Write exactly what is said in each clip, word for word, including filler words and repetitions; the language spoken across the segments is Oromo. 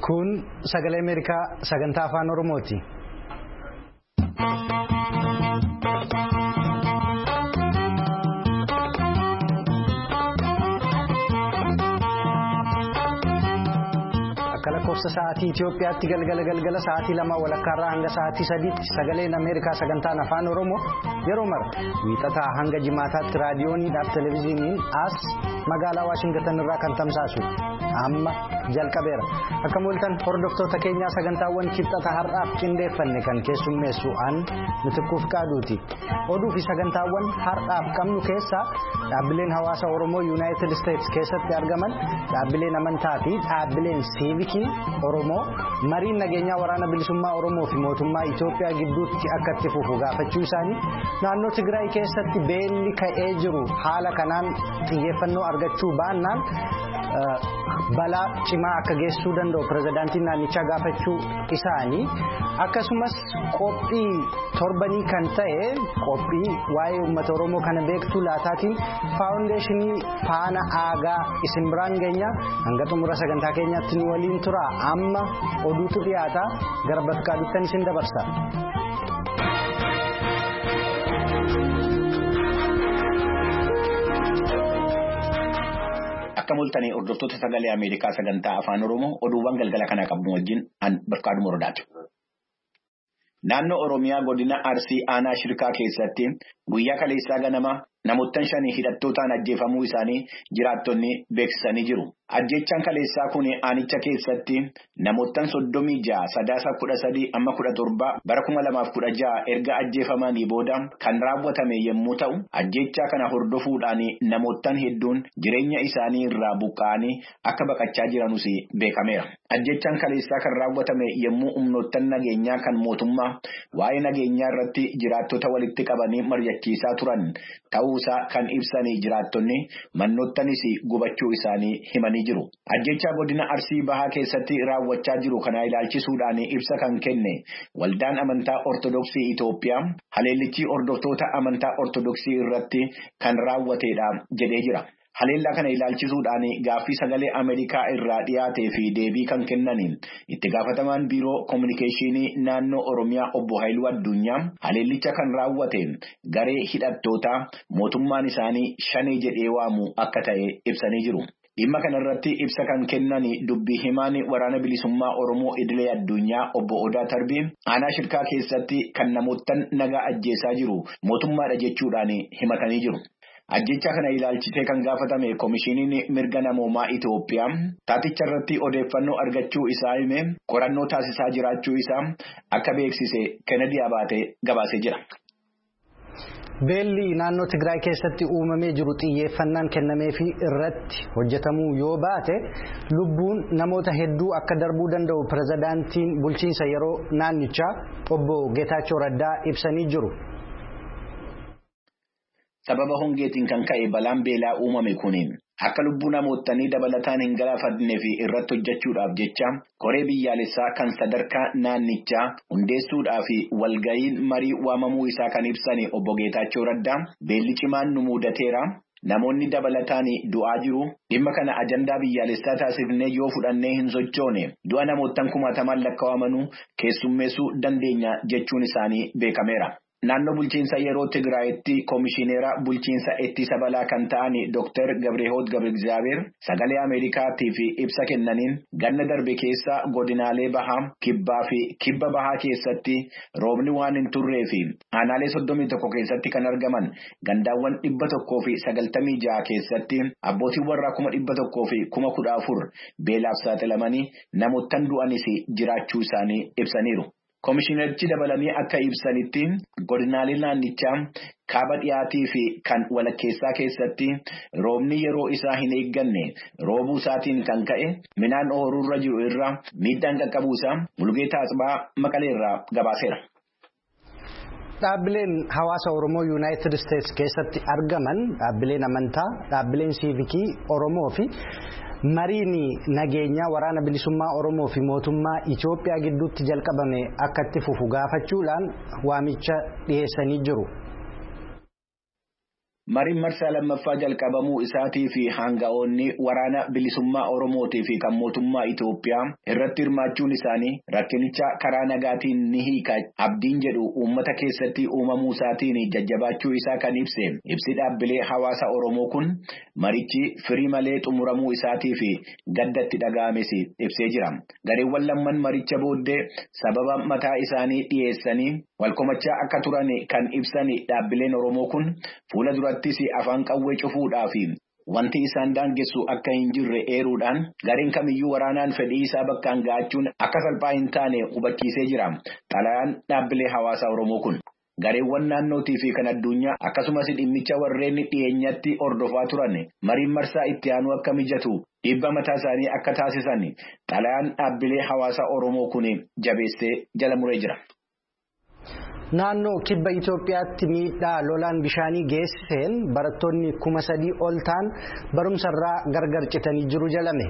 Kun sagalee Ameerikaa sagantaa afaan Oromooti. Lakkoofsa sa'aatii Itoophiyaatti galgala galgala sa'aatii lama walakkaarraa hanga sa'aatii sadiitti sagaleen Ameerikaa sagantaan afaan Oromoo yeroo mara wiixataa hanga jimaataatti raadiyooniidhaaf televezyiiniin as magaalaa Waashingtan irraa kan tamsaasu amma jalqabeera. Akka mul'atan hordoftoota keenyaa sagantaawwan kibxata har'aaf qindeeffanne kan keessummeessu an Mitiquuf Qaaduuti. Oduu fi sagantaawwan har'aaf qabnu keessaa dhaabbileen hawaasa Oromoo Yuunaayitid Isteetsi keessatti argaman dhaabbileen amantaa fi dhaabbileen siivikii Oromoo mariin nageenyaa waraana bilisummaa Oromoo fi mootummaa Itoophiyaa gidduutti akka itti fufu gaafachuu isaanii naannoo Tigraay keessatti beelli ka'ee jiru haala kanaan xiyyeeffannoo argachuu baannaan balaa cimaa akka geessuu danda'u pirezidaantiin naannichaa gaafachuu isaanii akkasumas qophii torbanii kan ta'e qophii waa'ee uummata Oromoo kana beektuu laataatiin faawundeeshinii faana aagaa isin biraan geenya hanga xumura sagantaa keenyaatti nu waliin tura amma oduutu dhiyaata gara bakka duttan isin dabarsa. Akka mul'atanii hordoftoota sagalee Ameerikaa sagantaa afaan Oromoo oduuwwan galgala kanaa qabnu wajjin an Barkaaduu Morodaati. Naannoo Oromiyaa godina Arsii aanaa Shirkaa keessatti guyyaa kaleessaa ganama namoottan shanii hidhattootaan ajjeefamuu isaanii jiraattonni beeksisanii jiru. Ajjechaan kaleessaa kun aanicha keessatti namoottan soddomii ja'a sadaasa kudha sadii amma kudha torba bara kuma lamaaf kudha ja'a erga ajjeefamanii booda kan raawwatame yommuu ta'u ajjechaa kana hordofuudhaan namoottan hedduun jireenya isaanii irraa buqqa'anii akka baqachaa jiranus beekameera. Ajjechaan kaleessaa kan raawwatame yommuu humnoottan nageenyaa kan mootummaa waa'ee nageenyaa irratti jiraattota walitti qabanii mari'achiisaa turan ta'uusaa kan ibsanii jiraattonni mannoottanis gubachuu isaanii himanii jiru. Ajjechaa godina Arsii Bahaa keessatti raawwachaa jiru kana ilaalchisuudhaan ibsa kan kenne waldaan amantaa Ortodoksii Itoophiyaa haleellichi hordoftoota amantaa Ortodoksii irratti kan raawwateedha jedhee jira. Haleellaa kana ilaalchisuudhaan gaaffii sagalee Ameerikaa irraa dhiyaatee fi deebii kan kennaniin itti gaafatamaan biiroo koominikeeshinii naannoo Oromiyaa obbo Haayiluu Addunyaa haleellicha kan raawwate garee hidhattootaa mootummaan isaanii shanee jedhee waamu akka ta'e ibsanii jiru. Dhimma kanarratti ibsa kan kennan dubbii himaan waraana bilisummaa Oromoo idilee addunyaa obbo Odaa Tarbii aanaa Shirkaa keessatti kan namoottan nagaa ajjeesaa jiru mootummaadha jechuudhaan himatanii jiru. Ajjechaa kana ilaalchisee kan gaafatame koomishiniin mirga namoomaa Itoophiyaa taaticha irratti odeeffannoo argachuu isaa hime qorannoo taasisaa jiraachuu isaa akka beeksise Kennedy Abaatee gabaasee jira. Beelli naannoo Tigraay keessatti uumamee jiru xiyyeeffannaan kennamee fi irratti hojjetamuu yoo baate lubbuun namoota hedduu akka darbuu danda'u pirezidaantiin bulchiinsa yeroo naannichaa obbo Geetaachoo Raddaa ibsanii jiru. Sababa hongeetiin kan ka'e balaan beelaa uumame kuniin akka lubbuu namootanii dabalataan hin galaafanne fi irratti hojjechuudhaaf jecha koree biyyaalessaa kan sadarkaa naannichaa hundeessuudhaa fi walga'iin marii waamamuu isaa kan ibsan obbo Geetaachoo Raddaa beelli cimaan nu mudateera. Namoonni dabalataan du'aa jiru. Dhimma kana ajandaa biyyaalessaa taasifnee yoo fudhannee hin sochoone du'a namoottan kumaatamaan lakkaa'amanuu keessummeessuu dandeenya jechuun isaanii beekameera. Naannoo bulchiinsa yeroo Tigraayitti koomishineera bulchiinsa ittisa balaa kan ta'an Dooktar Gabreehoot Gabrexaabeer sagalee Ameerikaatiif ibsa kennaniin ganna darbe keessa godinaalee bahaa kibbaa fi kibba bahaa keessatti roobni waan hin turree fi aanaalee soddomii tokko keessatti kan argaman gandaawwan dhibba tokkoo fi sagaltamii ja'a keessatti abbootiin warraa kuma dhibba tokkoo fi kuma kudha afur beelaaf saaxilamanii namoottan du'anis jiraachuu isaanii ibsaniiru. Koomishinerichi dabalanii akka ibsanitti godinaalee naannichaa kaaba dhiyaatii fi kan walakkeessaa keessatti roobni yeroo isaa hin eegganne roobuu isaatiin kan ka'e midhaan ooyiruurra jiru irraa miidhaan qaqqabuusaa Mulugeetaa Asbaa Maqaleerraa gabaaseera. Dhaabbileen hawaasa Oromoo Yuunaayitid Isteetsi keessatti argaman dhaabbileen amantaa, dhaabbileen siivikii Oromoo fi mariin nageenyaa waraana bilisummaa Oromoo fi mootummaa Itoophiyaa gidduutti jalqabame akka itti fufu gaafachuudhaan waamicha dhiyeessanii jiru. Mariin marsaa lammaffaa jalqabamuu isaatii fi hanga'oonni waraana bilisummaa Oromootii fi kan mootummaa Itoophiyaa irratti hirmaachuun isaanii rakkinicha karaa nagaatiin ni hiika abdiin jedhu uummata keessatti uumamuu isaatiin jajjabaachuu isaa kan ibse ibsi dhaabbilee hawaasa Oromoo kun marichi firii malee xumuramuu isaatii fi gaddatti dhaga'ames ibsee jira. Gareewwan lamman maricha booddee sababa mataa isaanii dhiyeessanii walkomachaa akka turan kan ibsan dhaabbileen Oromoo kun fuula durattis afaan qawwee cufuudhaa fi wanti isaan daangessu akka hin jirre eeruudhaan gareen kamiyyuu waraanaan fedhii isaa bakkaan ga'achuun akka salphaa hin taane hubachiisee jira. Xalayaan dhaabbilee hawaasa Oromoo kun gareewwan naannootii fi kan addunyaa akkasumas dhimmicha warreen dhiyeenyatti hordofaa turan mariin marsaa itti aanu akka mijatu dhiibba mataa isaanii akka taasisan xalayaan dhaabbilee hawaasa Oromoo kun jabeessee jala muree jira. Naannoo kibba Itoophiyaatti miidhaa lolaan bishaanii geessiseen barattoonni kuma sadii ol ta'an barumsarraa gargar citanii jiru jedhame.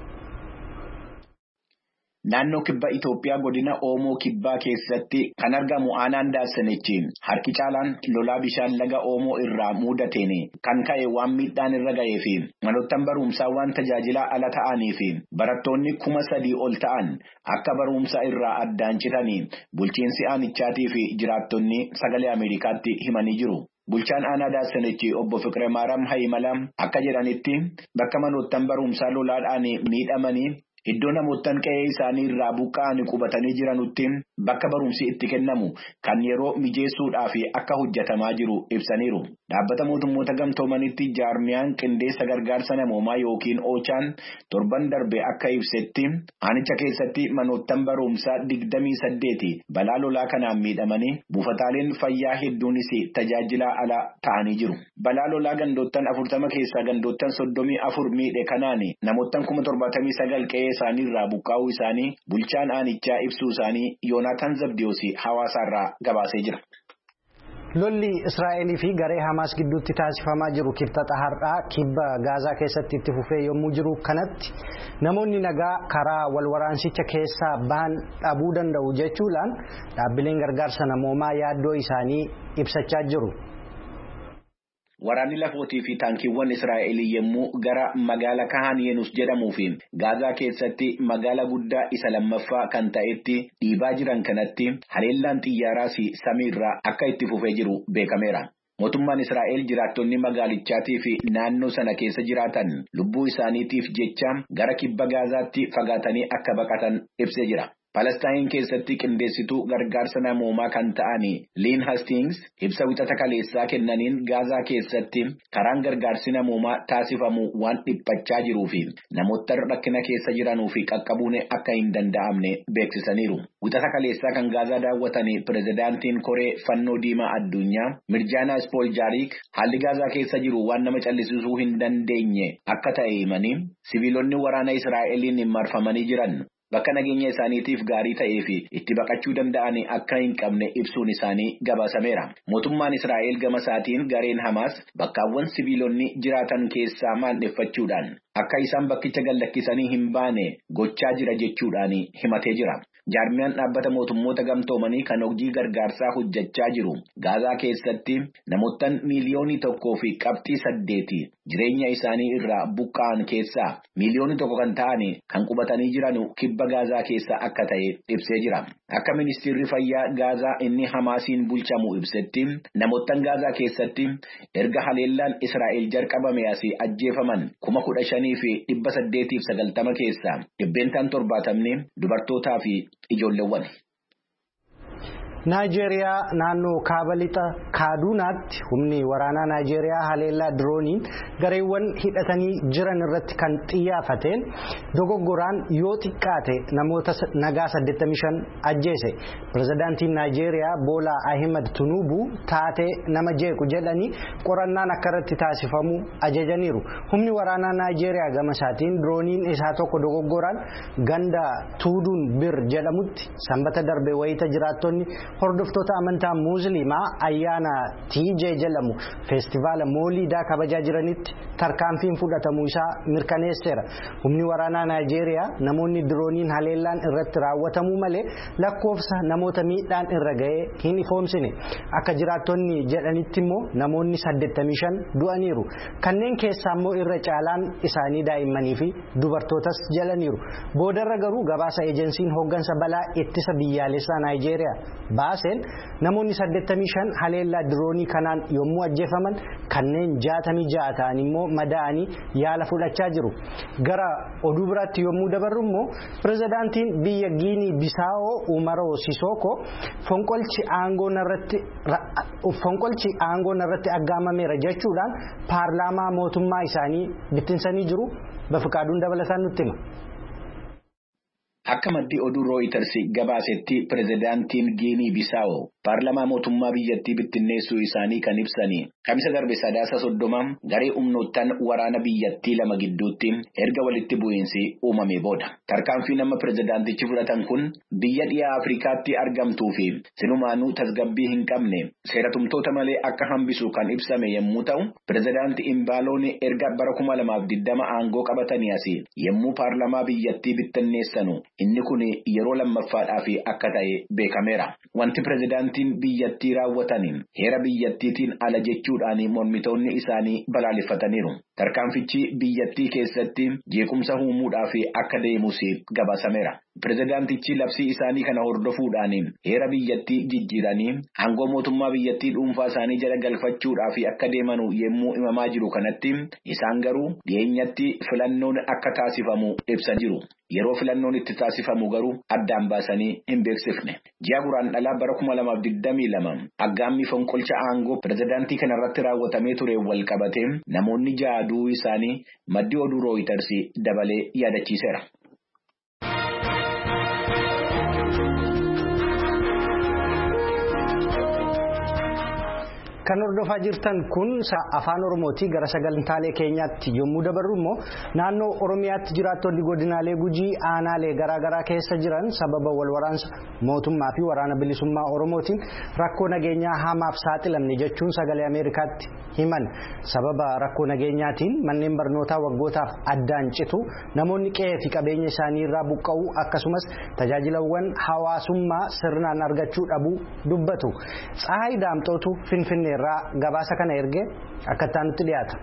Naannoo kibba Itoophiyaa godina Oomoo kibbaa keessatti kan argamu aanaan Daasanichi harki caalaan lolaa bishaan laga Oomoo irraa mudateen kan ka'e waan miidhaan irra ga'ee fi manoottan barumsaa waan tajaajilaa ala ta'anii fi barattoonni kuma sadii ol ta'an akka barumsa irraa addaan citanii bulchiinsi aanichaatii fi jiraattonni sagalee Ameerikaatti himanii jiru. Bulchaan aanaa Daasanichi obbo Fiqiree Maaraam Hayimala akka jedhanitti bakka manoottan barumsaa lolaadhaan miidhamanii iddoo namoottan qe'ee isaanii irraa buqqa'anii qubatanii jiranutti bakka barumsi itti kennamu kan yeroo mijeessuudhaaf akka hojjetamaa jiru ibsaniiru. Dhaabbata mootummoota gamtoomanitti jaarmiyaan qindeessa gargaarsa namoomaa yookiin oochaan torban darbe akka ibsetti aanicha keessatti manoottan barumsaa digdamii saddeeti balaa lolaa kanaan miidhamanii buufataaleen fayyaa hedduunis tajaajilaa ala ta'anii jiru. Balaa lolaa gandoottan afurtama keessaa gandoottan soddomii afur miidhe kanaan namoottan kuma torbaatamii sagal qe'ee isaanii irraa buqqaa'uu isaanii bulchaan aanichaa ibsuu isaanii Yoonaataan Zabdiyoos hawaasaarraa gabaasee jira. Lolli Israa'elii fi garee Hamaas gidduutti taasifamaa jiru kibxata har'aa kibba Gaazaa keessatti itti fufee yommuu jiru kanatti namoonni nagaa karaa wal waraansicha keessaa bahan dhabuu danda'u jechuudhaan dhaabbileen gargaarsa namoomaa yaaddoo isaanii ibsachaa jiru. Waraanni lafootii fi taankiiwwan Israa'elii yommuu gara magaala Kahan Yeenus jedhamuu fi Gaazaa keessatti magaala guddaa isa lammaffaa kan ta'etti dhiibaa jiran kanatti haleellaan xiyyaaraa fi samiirraa akka itti fufee jiru beekameera. Mootummaan Israa'el jiraattonni magaalichaatii fi naannoo sana keessa jiraatan lubbuu isaaniitiif jecha gara kibba Gaazaatti fagaatanii akka baqatan ibsee jira. Palestaayin keessatti qindeessituu gargaarsa namoomaa kan ta'anii Liin Hastings ibsa wixata kaleessaa kennaniin Gaazaa keessatti karaan gargaarsi namoomaa taasifamu waan dhiphachaa jiruu fi namoota rakkina keessa jiranuu fi qaqqabuun akka hin danda'amne beeksisaniiru. Wixata kaleessaa kan Gaazaa daawwatanii pirezidaantiin Koree Fannoo Diimaa Addunyaa Mirjaanaa Spooljaariik haalli Gaazaa keessa jiru waan nama callisisuu hin dandeenye akka ta'e himanii siviilonni waraana Israa'eliin marfamanii jiran bakka nageenya isaaniitiif gaarii ta'ee fi itti baqachuu danda'an akka hin qabne ibsuun isaanii gabaasameera. Mootummaan Israa'el gama isaatiin gareen Hamaas bakkaawwan siviilonni jiraatan keessaa maandeffachuudhaan akka isaan bakkicha gallakkisanii hin baane gochaa jira jechuudhaan himatee jira. Jaarmiyaan dhaabbata mootummoota gamtoomanii kan hojii gargaarsaa hojjechaa jiru Gaazaa keessatti namoottan miiliyoonii tokkoo fi qabxii saddeeti jireenya isaanii irraa buqqa'an keessaa miiliyoonii tokko kan ta'an kan qubatanii jiran kibba Gaazaa keessa akka ta'e ibsee jira. Akka ministeerri fayyaa Gaazaa inni Hamaasiin bulchamu ibsetti namoottan Gaazaa keessatti erga haleellaan Israa'el jalqabame asii ajjeefaman kuma kudha shanii fi dhibba saddeetiif sagaltama keessaa dhibbeentaan torbaatamni dubartootaa fi ijoolleewwan. Naayijeeriyaa naannoo kaaba lixa Kaaduunaatti humni waraanaa Naayijeeriyaa haleellaa dirooniin gareewwan hidhatanii jiran irratti kan xiyyeeffateen dogoggoraan yoo xiqqaate namoota nagaa saddeettamii shan ajjeese. Pirezidaantiin Naayijeeriyaa Boolaa Ahmed Tinubu taatee nama jeequ jedhanii qorannaan akka irratti taasifamu ajajaniiru. Humni waraanaa Naayijeeriyaa gama isaatiin dirooniin isaa tokko dogoggoraan ganda Tuuduun Bir jedhamutti sanbata darbe wayita jiraattonni hordoftoota amantaa Musliimaa ayyaana Tiijee jedhamu feestivaala Mooliidaa kabajaa jiranitti tarkaanfiin fudhatamuu isaa mirkaneesseera. Humni waraanaa Naayijeeriyaa namoonni dirooniin haleellaan irratti raawwatamuu malee lakkoofsa namoota miidhaan irra ga'ee hin ifoomsine. Akka jiraattonni jedhanitti immoo namoonni saddeettamii shan du'aniiru. Kanneen keessaa immoo irra caalaan isaanii daa'immanii fi dubartootas jalaniiru. Boodarra garuu gabaasa ejensiin hooggansa balaa ittisa biyyaalessaa Naayijeeriyaa baaseen namoonni saddeettamii shan haleellaa diroonii kanaan yommuu ajjeefaman kanneen jaatamii ja'a ta'an immoo madaa'anii yaala fudhachaa jiru. Gara oduu biraatti yommuu dabarru immoo pirezidaantiin biyya Giinii Bisaawoo Umaroo Sisoko fonqolchi aangoo narratti fonqolchi aangoo narratti aggaamameera jechuudhaan paarlaamaa mootummaa isaanii bittinsanii jiru. Bafiqaaduun dabalataan nutti hima. Akka maddi oduu Reuters gabaasetti pirezidaantiin Giinii Bisaawoo paarlamaa mootummaa biyyattii bittinneessuu isaanii kan ibsanii kamisa darbe sadaasa soddoma garee humnoottan waraana biyyattii lama gidduutti erga walitti bu'iinsi uumame booda. Tarkaanfii nama pirezidaantichi fudhatan kun biyya dhiyaa Afrikaatti argamtuu fi silumaanuu tasgabbii hin qabne seeratumtoota malee akka hambisu kan ibsame yommuu ta'u pirezidaanti Imbaaloon erga bara kuma lamaaf digdama aangoo qabatanii asii yommuu paarlamaa biyyattii bittinneessanu inni kun yeroo lammaffaadhaaf akka ta'e beekameera. Wanti pirezidaantiin biyyattii raawwataniin heera biyyattiitiin ala jechuudhaan mormitoonni isaanii balaaleffataniiru. Tarkaanfichi biyyattii keessatti jeequmsa uumuudhaaf akka deemus gabaasameera. Pirezidaantichi labsii isaanii kana hordofuudhaan heera biyyattii jijjiiranii aangoo mootummaa biyyattii dhuunfaa isaanii jala galfachuudhaaf akka deemanu yommuu himamaa jiru kanatti isaan garuu dhiyeenyatti filannoon akka taasifamu ibsan jiru. Yeroo filannoon itti taasifamu garuu addaan baasanii hin beeksifne. Ji'a guraandhalaa bara kuma lamaaf digdamii lama aggaammi fonqolcha aangoo pirezidaantii kanarratti raawwatamee ture wal qabatee namoonni ja'a du'uu isaanii maddi oduu Reuters dabalee yaadachiiseera. Kan hordofaa jirtan kun afaan Oromooti. Gara sagantaalee keenyaatti yommuu dabarru immoo naannoo Oromiyaatti jiraattonni godinaalee Gujii aanaalee garaagaraa keessa jiran sababa wal waraansa mootummaa fi waraana bilisummaa Oromootiin rakkoo nageenyaa hamaaf saaxilamne jechuun sagalee Ameerikaatti himan. Sababa rakkoo nageenyaatiin manneen barnootaa waggootaaf addaan citu, namoonni qe'ee fi qabeenya isaanii irraa buqqa'uu akkasumas tajaajilawwan hawaasummaa sirnaan argachuu dhabuu dubbatu. Tsahaay Daamxootu Finfinnee irraa gabaasa kana erge akka itti dhiyaata.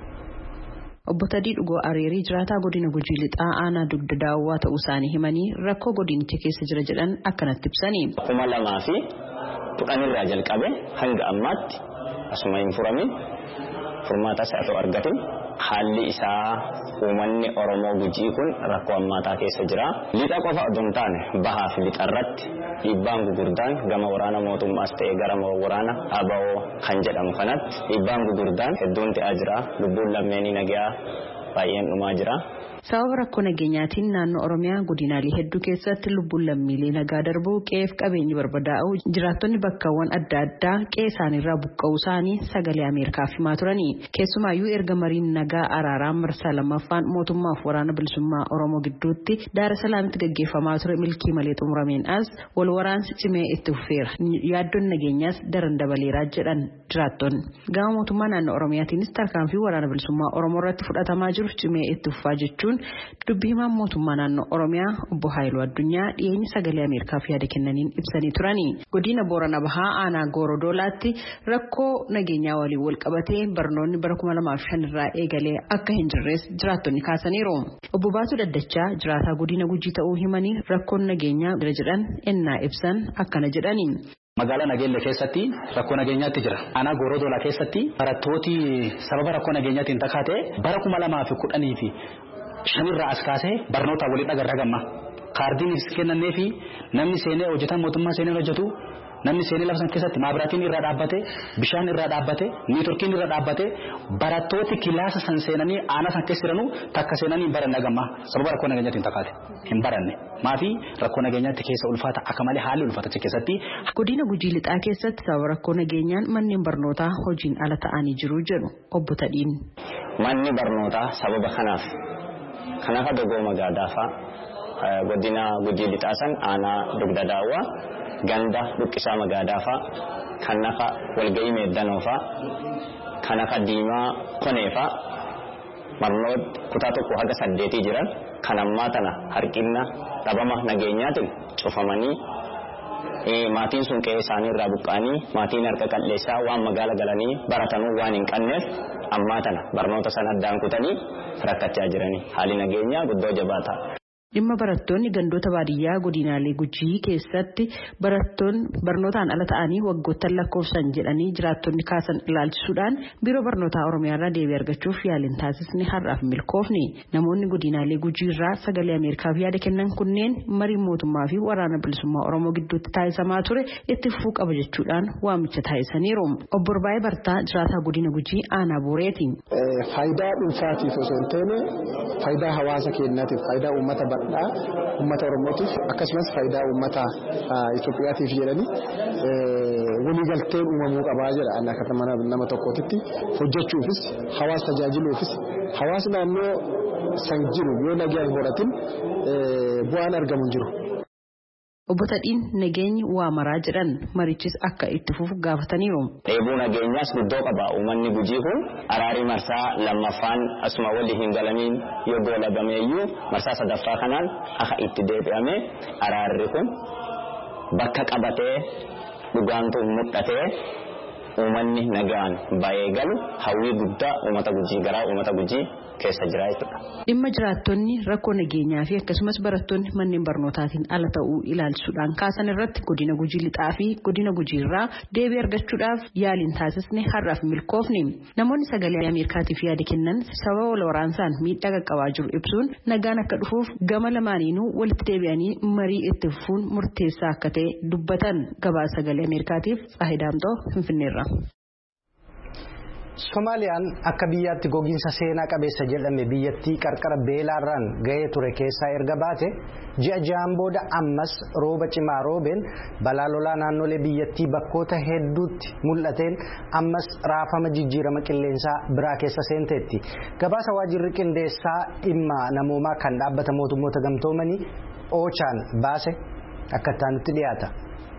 Obbo Tadii Dhugoo Areerii jiraataa godina Gujii Lixaa aanaa dugda daawwaa ta'uu isaanii himanii rakkoo godinicha keessa jira jedhan akkanatti ibsanii. Kuma lamaa fi kudhan irraa jalqabe hanga ammaatti asuma hin furamin furmaata isaatu argate. Haalli isaa uummanni Oromoo Gujii kun rakkoo ammaataa keessa jira. Lixa qofa osoo hin taane bahaa fi lixa irratti dhiibbaan gurguddaan gama waraana mootummaas ta'e gara waraana abawoo kan jedhamu kanatti dhiibbaan gurguddaan hedduun ta'aa jira. Lubbuun lammeenii nagaa baay'een dhumaa jira. Sababa rakkoo nageenyaatiin naannoo Oromiyaa godinaalee hedduu keessatti lubbuun lammiilee nagaa darbuu qe'eef qabeenyi barbadaa'u jiraattonni bakkawwan adda addaa qe'ee isaaniirraa buqqa'uu isaanii sagalee Ameerikaaf himaa turanii. Keessumaayyuu erga mariin nagaa araaraa marsaa lammaffaan mootummaaf waraana bilisummaa Oromoo gidduutti Daar es Salaamitti gaggeeffamaa ture milkii malee xumurameen as wal waraansi cimee itti fufeera. Yaaddoon nageenyaas daran dabaleeraa jedhan jiraattonni. Gama mootummaa naannoo Oromiyaatiinis tarkaanfii waraana bilisummaa Oromoo irratti fudhatamaa jiru cimee itti fufaa jechuun dubbii himaan mootummaa naannoo Oromiyaa obbo Haayiluu Addunyaa dhiyeenya sagalee Ameerikaaf yaada kennaniin ibsanii turanii. Godina Boorana Bahaa aanaa Goorodoolaatti rakkoo nageenyaa waliin wal qabatee barnoonni bara kuma lamaaf shan irraa eegalee akka hin jirres jiraattonni kaasaniiru. Obbo Baasuu Daddachaa jiraataa godina Gujii ta'uu himanii rakkoon nageenyaa jira jedhan ennaa ibsan akkana jedhani. Magaalaa Nageelle keessatti rakkoo nageenyaatti jira. Aanaa Goorodoolaa keessatti barattooti sababa rakkoo nageenyaatiin takkaate bara kuma lamaa fi kudhanii fi shanirraa as kaasee barnoota waliin agarra gamma. Kaardiin kennannee fi namni seenee hojjetan mootummaa seenee hojjetu namni seenee lafa san keessatti maabiraatiin irraa dhaabbate bishaan irraa dhaabbate niitorkiin irraa dhaabbate barattooti kilaasa san seenanii aanaa san keessa jiranu takka seenanii hin baranne gamma. Sababa rakkoo nageenyaatiin takkaate hin baranne. Maafi rakkoo nageenyaatti keessa ulfaata akka malee haalli ulfaata keessatti. Godina Gujii Lixaa keessatti sababa rakkoo nageenyaan manneen barnootaa hojiin ala ta'anii jiru jedhu obbo Tadhiin. Manni barnootaa sababa kanaaf kanaaf dogooma gaadaafa godina Gujii Lixaa san aanaa dugda daawwaa ganda buqqisaa magaadaa fa'a kan akka walga'ii meeddanoo fa'a kan akka diimaa konee fa'a barnoota kutaa tokko haga saddeetii jiran kan ammaa tana harkina dhabama nageenyaatiin cufamanii maatiin sun qe'ee isaanii irraa buqqa'anii maatiin harka qalleessaa waan magaala galanii baratanuu waan hin qabneef ammaa tana barnoota sana addaan kutanii rakkachaa jiranii haalli nageenyaa guddoo jabaataa. Dhimma barattoonni gandoota baadiyyaa godinaalee Gujii keessatti barattoonni barnootaan ala ta'anii waggoottan lakkoofsan jedhanii jiraattonni kaasan ilaalchisuudhaan biiroo barnootaa Oromiyaarraa deebii argachuuf yaaliin taasisni har'aaf milkoofne. Namoonni godinaalee Gujiirraa sagalee Ameerikaaf yaada kennan kunneen marii mootummaa fi waraana bilisummaa Oromoo gidduutti taasisamaa ture itti fufuu qaba jechuudhaan waamicha taasisaniiru. Obbo Baay'ee Bartaa jiraataa godina Gujii aanaa Booreeti. Faayidaa dhuunfaatiif osoo hin taane faayidaa hawaasa keenyaatiif faayidaa uummata ummata Oromootiif akkasumas faayidaa ummata Itoophiyaatiif jedhanii waliigalteen uumamuu qabaa jedha akka nama tokkootitti hojjechuufis hawaasa tajaajiluufis hawaasni naannoo san jiru yoo nagaan horatin bu'aan argamu hin jiru. Obbo Tadhiin nageenyi waa maraa jedhan marichis akka itti fufu gaafataniiru. Dheebuu nageenyaas guddoo qaba uummanni Gujii kun araarii marsaa lammaffaan asuma walii hin galamiin yoo goolabameeyyuu marsaa sadaffaa kanaan akka itti deebi'ame araarri kun bakka qabatee dhugaantu mul'atee uummanni nagaan baay'ee galu hawwii guddaa uummata Gujii garaa uummata Gujii keessa jira jechuudha. Dhimma jiraattonni rakkoo nageenyaa fi akkasumas barattoonni manneen barnootaatiin ala ta'uu ilaalchisuudhaan kaasan irratti godina Gujii lixaa fi godina Gujiirraa deebii argachuudhaaf yaaliin taasisne har'aaf milkoofne. Namoonni sagalee Ameerikaatiif yaada kennan sababa wal waraansaan miidhaa qaqqabaa jiru ibsuun nagaan akka dhufuuf gama lamaaniinuu walitti deebi'anii marii itti fufuun murteessaa akka ta'e dubbatan. Gabaasa sagalee Ameerikaatiif Tsahidaamtoo Finfinneerra. Soomaaliyaan akka biyyaatti gogiinsa seenaa qabeessa jedhame biyyattii qarqara beelaarraan gahee ture keessaa erga baate ji'a ja'aan booda ammas rooba cimaa roobeen balaa lolaa naannolee biyyattii bakkoota hedduutti mul'ateen ammas raafama jijjiirama qilleensaa biraa keessa seenteetti. Gabaasa waajjirri qindeessaa dhimma namoomaa kan dhaabbata mootummoota gamtoomanii Oochaan baase akka itti dhiyaata.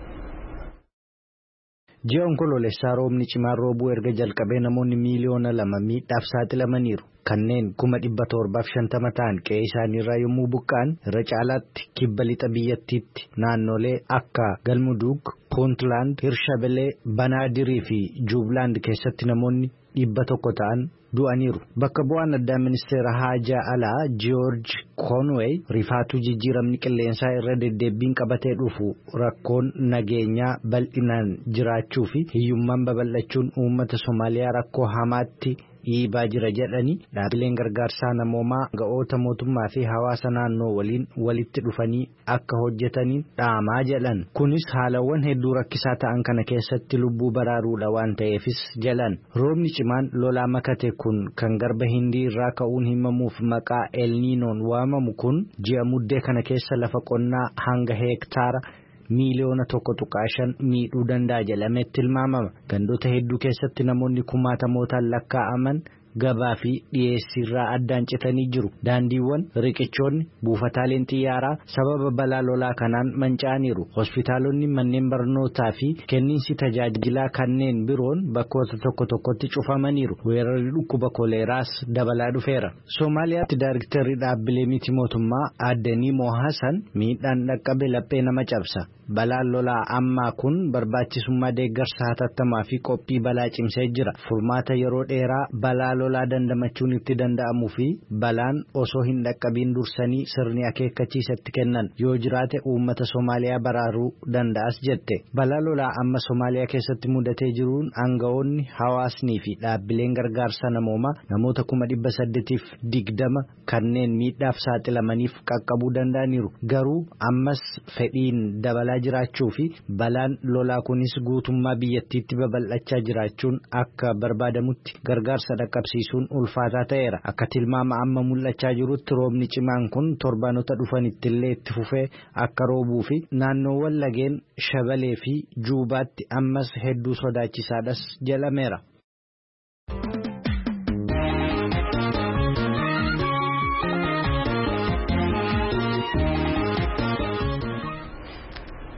Ji'a onkoloolessaa roobni cimaan roobuu erga jalqabee namoonni miiliyoona lama miidhaaf saaxilamaniiru. Kanneen kuma dhibba torbaaf shantama ta'an qe'ee isaaniirraa yommuu buqqa'an irra caalaatti kibba lixa biyyattiitti naannolee akka Galmuduug, Puuntland, Hirshabelee, Banaadirii fi Juublaand keessatti namoonni dhibba tokko ta'an du'aniiru. Bakka bu'aan addaa ministeera haajaa alaa George Conway rifaatuu jijjiiramni qilleensaa irra deddeebbiin qabatee dhufu rakkoon nageenyaa bal'inaan jiraachuu fi hiyyummaan babal'achuun uummata Soomaaliyaa rakkoo hamaatti dhiibaa jira jedhanii dhaabbileen gargaarsaa namoomaa ga'oota mootummaa fi hawaasa naannoo waliin walitti dhufanii akka hojjetaniin dhaamaa jedhan. Kunis haalawwan hedduu rakkisaa ta'an kana keessatti lubbuu baraaruudha waan ta'eefis jedhan. Roobni cimaan lolaa makate kun kan garba hindii irraa ka'uun himamuuf maqaa elniinoon waamamu kun ji'a muddee kana keessa lafa qonnaa hanga heektaara miiliyoona tokko tuqaa shan miidhuu danda'a jedhamee tilmaamama. Gandoota hedduu keessatti namoonni kumaatamootaan lakkaa'aman gabaa fi dhiyeessiirraa addaan citanii jiru. Daandiiwwan, riqichoonni, buufataaleen xiyyaaraa sababa balaa lolaa kanaan manca'aniiru. Hospitaalonni, manneen barnootaa fi kenniinsi tajaajilaa kanneen biroon bakkoota tokko tokkotti cufamaniiru. Weerarri dhukkuba koleeraas dabalaa dhufeera. Soomaaliyaatti daayiriktarri dhaabbilee miti mootummaa Addanii Mohasan miidhaan dhaqqabe laphee nama cabsa. Balaan lolaa ammaa kun barbaachisummaa deeggarsa hatattamaa fi qophii balaa cimsee jira. Furmaata yeroo dheeraa balaa lolaa dandamachuun itti danda'amuu fi balaan osoo hin dhaqqabiin dursanii sirni akeekkachiisatti kennan yoo jiraate uummata Soomaaliyaa baraaruu danda'as jette. Balaa lolaa amma Soomaaliyaa keessatti mudatee jiruun aangawoonni hawaasnii fi dhaabbileen gargaarsa namoomaa namoota kuma dhibba saddeetiif digdama kanneen miidhaaf saaxilamaniif qaqqabuu danda'aniiru. Garuu ammas fedhiin dabalaa jiraachuu fi balaan lolaa kunis guutummaa biyyattiitti babal'achaa jiraachuun akka barbaadamutti gargaarsa dhaqqabsiisuun ulfaataa ta'eera. Akka tilmaama amma mul'achaa jirutti roobni cimaan kun torbaanota dhufanitti illee itti fufee akka roobuu fi naannoowwan lageen Shabalee fi Juubaatti ammas hedduu sodaachisaadhas jedhameera.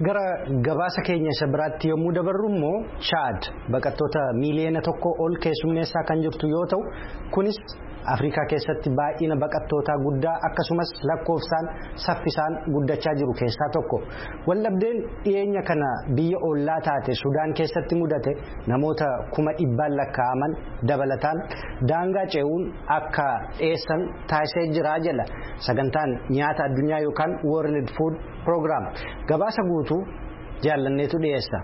Gara gabaasa keenya isa biraatti yommuu dabarru immoo Chaad baqattoota miiliyoona tokko ol keessummeessaa kan jirtu yoo ta'u kunis Afrikaa keessatti baay'ina baqattootaa guddaa akkasumas lakkoofsaan saffisaan guddachaa jiru keessaa tokko. Wallabdeen dhiyeenya kana biyya ollaa taate Sudaan keessatti mudate namoota kuma dhibbaan lakkaa'aman dabalataan daangaa ce'uun akka dhiyeessan taasisee jira jala sagantaan nyaata addunyaa yookaan World Food Program. Gabaasa guutuu jaallanneetu dhiyeessa.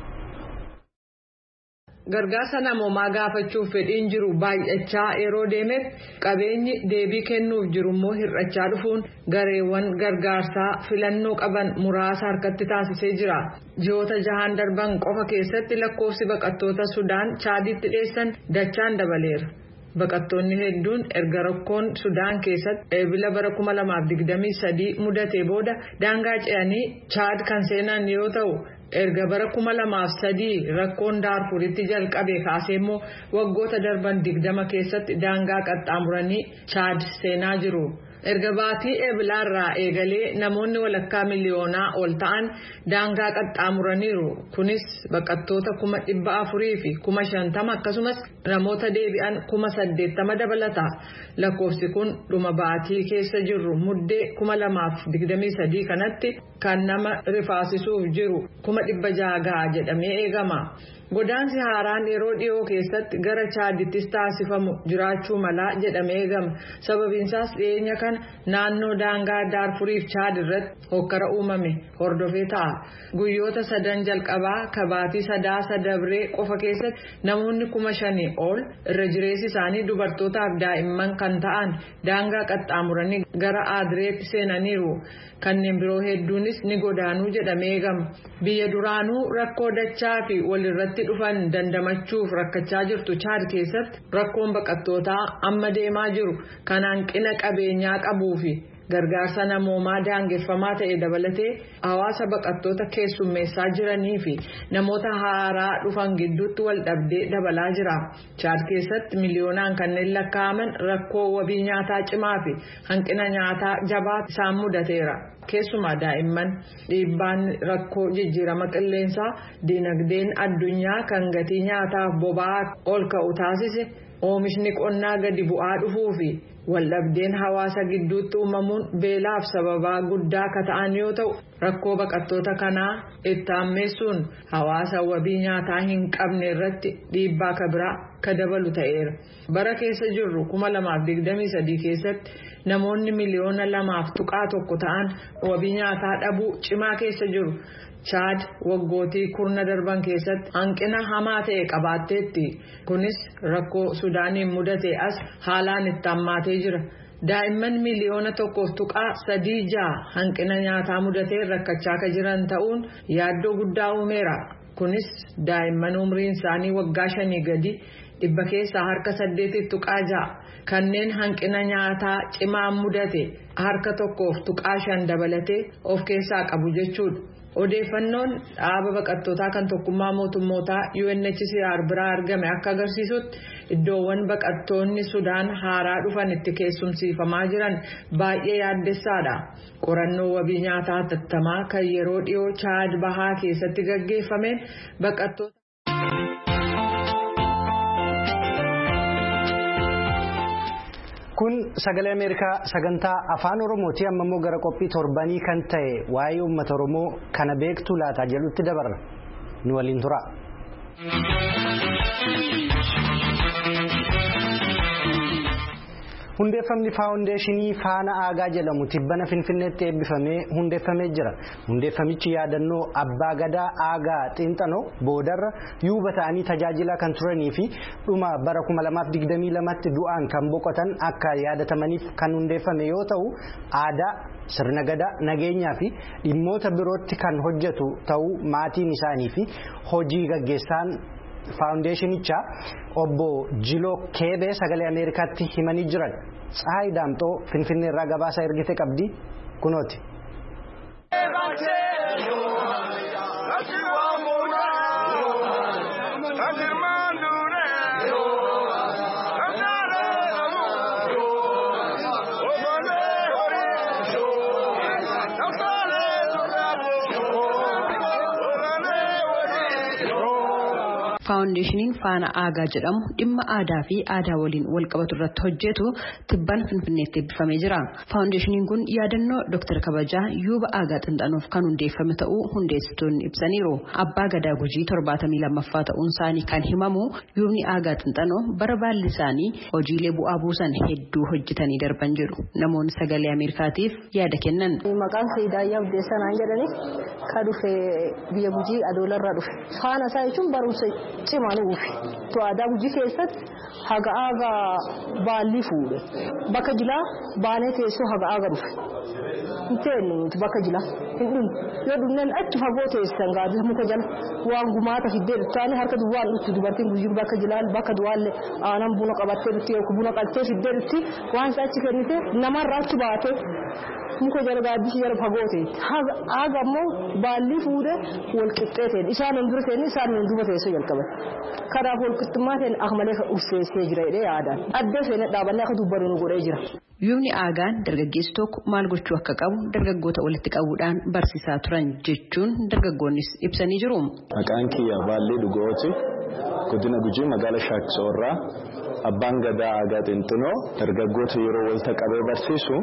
Gargaarsa namoomaa gaafachuuf fedhiin jiru baay'achaa yeroo deemeef qabeenyi deebii kennuuf jiru immoo hir'achaa dhufuun gareewwan gargaarsaa filannoo qaban muraasa harkatti taasisee jira. Ji'oota jahaan darban qofa keessatti lakkoofsi baqattoota Sudaan Chaaditti dhiyeessan dachaan dabaleera. Baqattoonni hedduun erga rakkoon Sudaan keessatti eebila bara kuma lamaaf digdamii sadii mudatee booda daangaa ce'anii Chaad kan seenan yoo ta'u erga bara kuma lamaaf sadii rakkoon Daarfuritti jalqabe kaasee immoo waggoota darban digdama keessatti daangaa qaxxaamuranii Chaad seenaa jiru. Erga baatii eebilaarraa eegalee namoonni walakkaa miliyoonaa ol ta'an daangaa qaxxaamuraniiru. Kunis baqattoota kuma dhibba afurii fi kuma shantama akkasumas namoota deebi'an kuma saddeettama dabalata. Lakkoofsi kun dhuma baatii keessa jirru muddee kuma lamaaf digdamii sadii kanatti kan nama rifaasisuuf jiru kuma dhibba jaha gaha jedhamee eegama. Godaansi haaraan yeroo dhiyoo keessatti gara Chaadittis taasifamu jiraachuu mala jedhamee eegama. Sababiinsaas dhiyeenya kana naannoo daangaa Daarfuriif Chaad irratti hokkara uumame hordofee ta'a. Guyyoota sadan jalqabaa kabaatii sadaasa dabree qofa keessatti namoonni kuma shanii ol irra jireessi isaanii dubartootaaf daa'imman kan ta'an daangaa qaxxaamuranii gara Aadireetti seenaniiru. Kanneen biroo hedduunis ni godaanuu jedhamee eegama. Biyya duraanuu rakkoo dachaa fi walirratti dhufan dandamachuuf rakkachaa jirtu Chaad keessatti rakkoon baqattootaa amma deemaa jiru kan hanqina qabeenyaa qabuu fi gargaarsa namoomaa daangeffamaa ta'e dabalatee hawaasa baqattoota keessummeessaa jiranii fi namoota haaraa dhufan gidduutti wal dhabdee dabalaa jira. Chaad keessatti miliyoonaan kanneen lakkaa'aman rakkoo wabii nyaataa cimaa fi hanqina nyaataa jabaa isaan mudateera. Keessumaa daa'imman dhiibbaan rakkoo jijjiirama qilleensaa dinagdeen addunyaa kan gatii nyaataaf boba'aa ol ka'u taasise oomishni qonnaa gadi bu'aa dhufuu fi waldhabdeen hawaasa gidduutti uumamuun beelaaf sababaa guddaa akka ta'an yoo ta'u rakkoo baqattoota kanaa itti hammeessuun hawaasa wabii nyaataa hin qabne irratti dhiibbaa kabiraa ka dabalu ta'eera. Bara keessa jirru kuma lamaaf digdamii sadii keessatti namoonni miliyoona lamaaf tuqaa tokko ta'an wabii nyaataa dhabuu cimaa keessa jiru. Chaad waggootii kurna darban keessatti hanqina hamaa ta'e qabaatteetti. Kunis rakkoo Sudaaniin mudate as haalaan itti hammaatee jira. Daa'imman miliyoona tokkoof tuqaa sadii jaha hanqina nyaataa mudatee rakkachaa kan jiran ta'uun yaaddoo guddaa uumeera. Kunis daa'imman umriin isaanii waggaa shanii gadi dhibba keessaa harka saddeetiif tuqaa jaha kanneen hanqina nyaataa cimaan mudate harka tokkoof tuqaa shan dabalatee of keessaa qabu jechuudha. Odeeffannoon dhaaba baqattootaa kan tokkummaa mootummootaa U N H C R biraa argame akka agarsiisutti iddoowwan baqattoonni Sudaan haaraa dhufan itti keessumsiifamaa jiran baay'ee yaaddessaadha. Qorannoo wabii nyaataa hatattamaa kan yeroo dhiyoo Chaad bahaa keessatti gaggeeffameen baqattoota Kun sagalee Ameerikaa sagantaa afaan Oromooti. Amma immoo gara qophii torbanii kan ta'e waa'ee uummata Oromoo kana beektu laata jedhutti dabarra. Nu waliin tura. Hundeeffamni faawundeeshinii Faana Aagaa jedhamu tibbana Finfinneetti eebbifamee hundeeffamee jira. Hundeeffamichi yaadannoo Abbaa Gadaa Aagaa Xiinxanoo boodarra yuuba ta'anii tajaajilaa kan turanii fi dhuma bara kuma lamaaf digdamii lamatti du'aan kan boqotan akka yaadatamaniif kan hundeeffame yoo ta'u aadaa sirna gadaa nageenyaa fi dhimmoota birootti kan hojjetu ta'uu maatiin isaanii fi hojii gaggeessaan faawundeeshinicha obbo Jiloo Keebee sagalee Ameerikaatti himanii jiran. Tsahaay Daamxoo Finfinnee irraa gabaasa ergite qabdi kunooti. faawundeeshiniin faana aagaa jedhamu dhimma aadaa fi aadaa waliin wal qabatu irratti hojjetu tibban Finfinneetti eebbifamee jira. Faawundeeshiniin kun yaadannoo Dooktar Kabajaa Yuuba Aagaa Xinxanoof kan hundeeffame ta'uu hundeessitoonni ibsaniiru. Abbaa Gadaa Gujii torbaatamii lammaffaa ta'uun isaanii kan himamu Yuubni Aagaa Xinxanoo bara baalli isaanii hojiilee bu'aa buusan hedduu hojjetanii darban jedhu namoonni sagalee Ameerikaatiif yaada kennan. Maqaan Seedaayyaa Abdeessanaan jedhani ka dhufe biyya Gujii Adoolarraa dhufe. Faana isaa jechuun barumsa cimaa nu uufi. Aadaa Gujii keessatti haga aagaa baallii fuudhe. Bakka jilaa baanee teessoo haga aagaa dhufe. Inteenni nuti bakka jilaa hin dhumne. Yoo dhumneen achi fagoo teessan gaadisa muka jala waan gumaata fiddee dhuftaanii harka duwwaan dhuftu dubartiin Gujii bakka jilaan bakka duwwaallee aanan buna qabattee dhufti yookiin buna qaltee fiddee dhufti waan isa achi kennite namarraa achi baatee muka jala gaaddisi jala fagoo ta'e haga ammoo baallii fuudhee wal qixxee ta'e isaan hin dura ta'e isaan hin duba teessoo jalqaban kanaaf wal qixxummaa ta'e akka malee ulfeessee jira jedhee yaadaan addee seenee dhaabannee akka dubbanuu nu godhee jira. Yuubni Aagaan dargaggeessi tokko maal gochuu akka qabu dargaggoota walitti qabuudhaan barsiisaa turan jechuun dargaggoonnis ibsanii jiru. Maqaan kiyya Baallee Dhugooti godina Gujii magaalaa Shaaksoorraa abbaan Gadaa Aagaa Xinxanoo dargaggoota yeroo walitti qabee barsiisu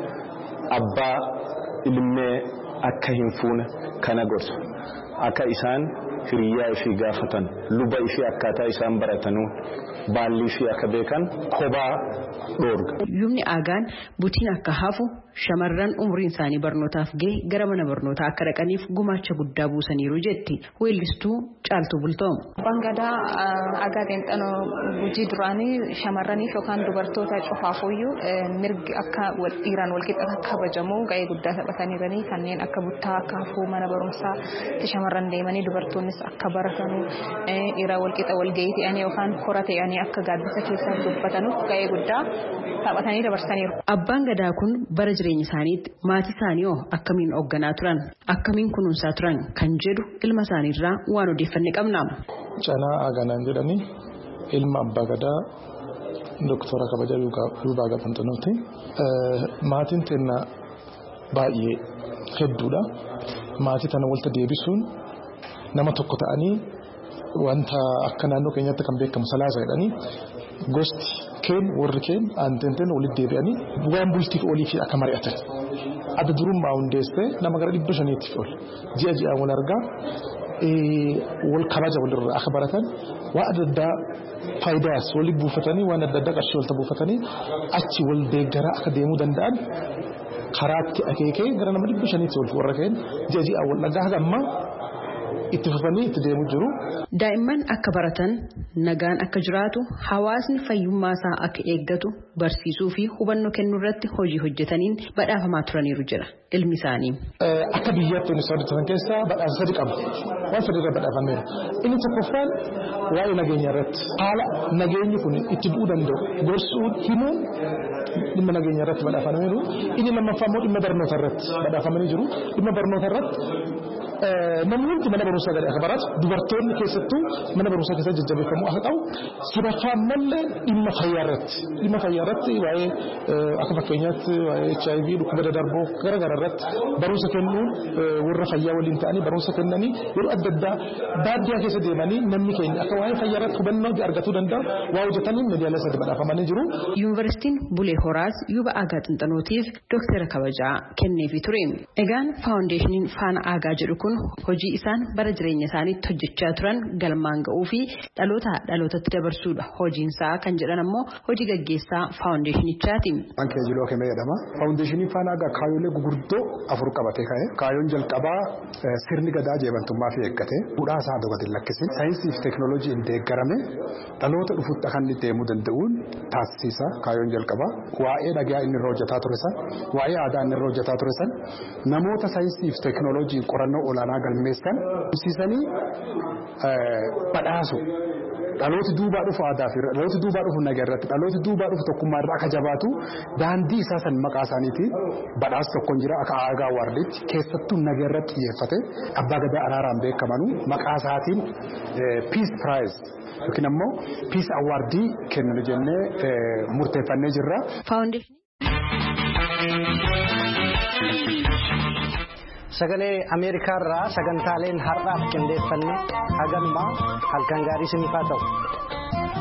abbaa ilmee akka hin fuune kana gorsu akka isaan hiriyaa ishii gaafatan luba ishii akkaataa isaan baratanu baallii ishii akka beekan kophaa dhoorga. Yuubni Aagaan butiin akka hafu shamarran umriin isaanii barnootaaf gahe gara mana barnootaa akka dhaqaniif gumaacha guddaa buusaniiru jetti weellistuu Caaltuu Bultoom. Abbaan Gadaa Aagaa Xinxanoo Gujii duraanii shamarraniif yookaan dubartoota cufaafuyyuu mirgi akka dhiiraan walqixa kabajamu ga'ee guddaa taphataniiranii kanneen akka buttaa akka hafuu mana barumsaa shamarran deemanii dubartoonnis akka baratanu dhiira walqixa walga'ii ta'anii yookaan kora ta'anii akka gaaddisa keessaa dubbatanuuf ga'ee guddaa taphatanii dabarsaniiru. Abbaan Gadaa kun bara jireenya isaaniitti maatii isaanii hoo akkamiin hoogganaa turan akkamiin kunuunsaa turan kan jedhu ilma isaaniirraa waan odeeffanne qabna. Canaa Aaganaan jedhanii ilma Abbaa Gadaa Dooktora Kabajaa Yuuba Aagaa Xinxanooti. Maatiin teennaa baay'ee hedduudha. Maatii tana walitti deebisuun nama tokko ta'anii wanta akka naannoo keenyatti kan beekamu salaasa jedhanii gosti keen warri keen aantenteen walitti deebi'anii waan bultiif olii fi akka mari'atan adda durummaa hundeessee nama gara dhibba shaniitti ol ji'a ji'aan wal argaa wal kabaja walirraa akka baratan waan adda addaa faayidaas walii buufatanii waan adda addaa qarshii walta buufatanii achi wal deeggaraa akka deemuu danda'an karaatti akeekee gara nama dhibba shaniitti ol warra keen ji'a ji'aan wal dhagaa haga ammaa itti fufanii itti deemu jiru. Daa'imman akka baratan nagaan akka jiraatu hawaasni fayyummaa isaa akka eeggatu barsiisuu fi hubannoo kennuu irratti hojii hojjetaniin badhaafamaa turaniiru jira ilmi isaanii. Akka biyyaatti inni soddatan keessaa badhaasa sadi qabu waan sadi irra badhaafameera. Inni tokkoffaan waa'ee nageenya irratti haala nageenyi kun itti bu'uu danda'u gorsuun himuun dhimma nageenya irratti badhaafameeru. Inni lammaffaa immoo dhimma barnoota irratti badhaafamanii jiru. Dhimma barnoota irratti namni hundi mana barumsaa gadi akka baratu dubartoonni keessattuu mana barumsaa keessatti jajjabeeffamuu akka qabu sadaffaan mallee dhimma fayyaa irratti dhimma fayyaa irratti waa'ee akka fakkeenyaatti waa'ee H I V dhukkuba daddarboo gara gara irratti barumsa kennuun warra fayyaa waliin ta'anii barumsa kennanii yeroo adda addaa baadiyyaa keessa deemanii namni keenya akka waa'ee fayyaa irratti hubannoo argatuu danda'u waa hojjetanii miidiyaalee sadii badhaafamanii jiru. Yuunivarsiitiin Bulee Horaas Yuuba Aagaa Xinxanootiif Dooktara Kabajaa kenneefii ture. Egaan faawundeeshiniin Faana Aagaa jedhu kun hojii isaan bara jireenya isaaniitti hojjechaa turan galmaan ga'uu fi dhaloota dhalootatti dabarsuudha hojiinsaa kan jedhan ammoo hojii gaggeessaa faawundeeshinichaati. Anke Jiloo Kemee jedhama. Faawundeeshiniin Faana Aagaa kaayyoolee gurguddoo afur qabatee ka'e. Kaayyoon jalqabaa sirni gadaa jeebantummaa fi eeggate fuudhaa isaa dogati lakkise saayinsii fi teekinooloojiin deeggarame dhaloota dhufutti akka inni deemuu danda'uun taasisa. Kaayyoon jalqabaa waa'ee dhagaa inni irra hojjetaa ture san waa'ee aadaa inni irra hojjetaa ture san namoota saayinsii fi teekinooloojiin qorannoo olaanaa galmeessan ibsisanii badhaasu dhalooti duubaa dhufu aadaa fi dhalooti duubaa dhufu nagaa irratti dhalooti duubaa dhufu tokkummaa irraa akka jabaatu daandii isaa san maqaa isaaniitiin badhaasa tokkoon jira akka aagaa waardiitti keessattuu nagaa irratti xiyyeeffate abbaa gadaa araaraan beekamanuu maqaa isaatiin piis piraayiz yookiin ammoo piis awaardii kennu jennee murteeffannee jirra. Sagalee Ameerikaarraa sagantaaleen har'aaf qindeeffanne hagammaa halkan gaarii isiniif haa ta'u.